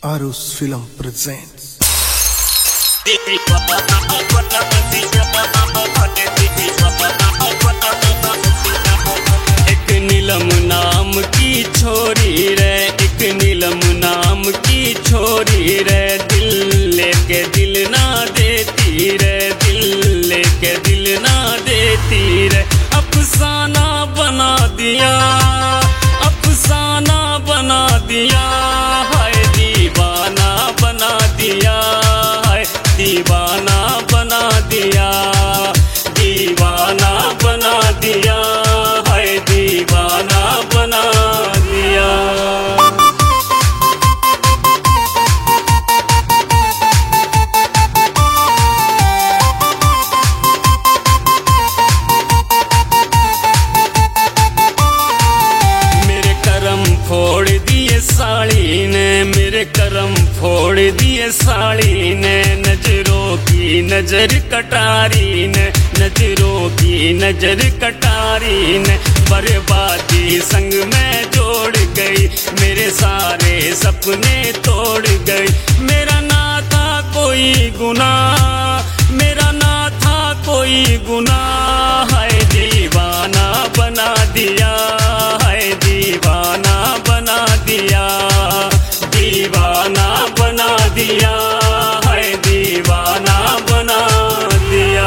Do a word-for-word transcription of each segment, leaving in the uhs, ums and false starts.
Arus Film presents. एक नीलम नाम की छोरी रे, एक नीलम नाम की छोरी रे, दिल लेके दिल ना देती रे, दिल लेके दिल ना देती रे, अफसाना बना दिया, अफसाना बना दिया, हाय दीवाना बना दिया, हाय दीवाना बना दिया, दीवाना बना दिया, हाय दीवाना बना दिया। मेरे करम फोड़ दिए साड़ी ने, मेरे करम फोड़ दिए साड़ी ने, नजरों की नजर कटारी ने, नजरों की नजर कटारी ने, बर्बादी संग में जोड़ गई, मेरे सारे सपने तोड़ गई, मेरा ना था कोई गुनाह, मेरा ना था कोई गुनाह, हाय दीवाना बना दिया, हाय दीवाना बना दिया, दीवाना बना दिया, हाय दीवाना बना दिया।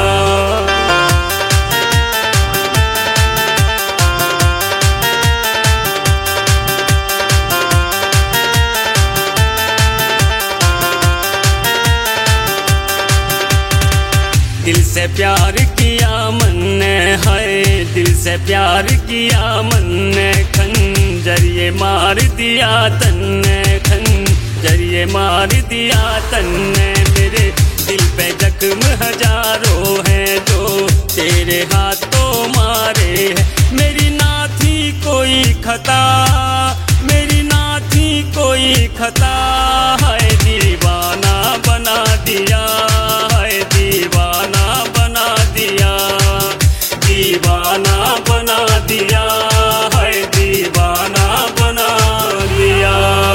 दिल से प्यार किया मन ने, हाय दिल से प्यार किया मन ने, खंजर ये मार दिया तन ने, खंजर ये मार दिया तन ने, मेरे दिल पे जख्म हजारों हैं जो तेरे हाथों मारे हैं, मेरी ना थी कोई खता, मेरी ना थी कोई खता, हाय दीवाना बना दिया, हाय दीवाना बना दिया, दीवाना बना दिया, हाय दीवाना बना दिया।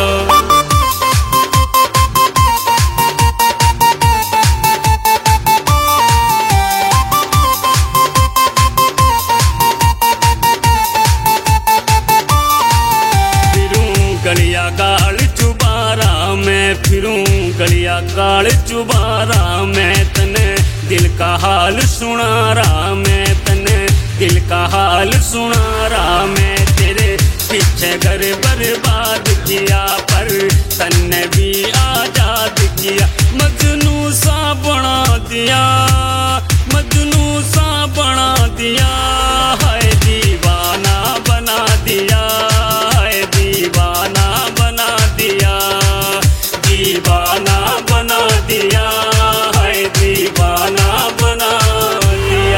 गलिया गाल चुबारा मैं फिरूं, गलिया गाल चुबारा मैं, तने दिल का हाल सुना रहा मैं, तने दिल का हाल सुना रहा मैं, तेरे पीछे घर बर्बाद किया पर तन्ने भी आजाद किया, मजनू सा बना दिया, मजनू सा बना दिया, हाय दीवाना बना दिया, हाय दीवाना बना दिया, दीवाना बना दिया, हाय दीवाना बना दिया।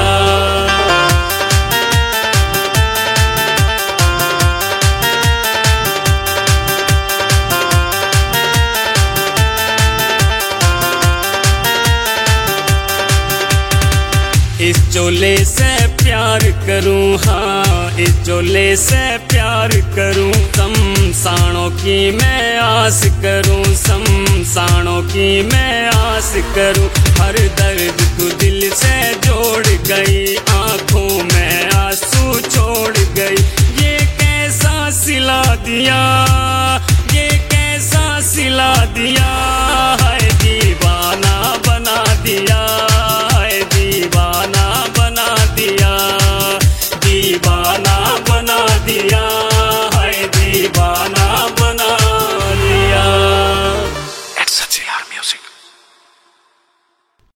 इस चोले से प्यार करूं, हाँ इस चोले से प्यार करूं, शमशानों की मैं आस करूं, शमशानों की मैं आस करूं, हर दर्द को दिल से जोड़ गई, आंखों में आंसू छोड़ गई, ये कैसा सिला दिया, ये कैसा सिला दिया, हाय दीवाना बना दिया, हाय दीवाना बना दिया, दीवाना बना दिया।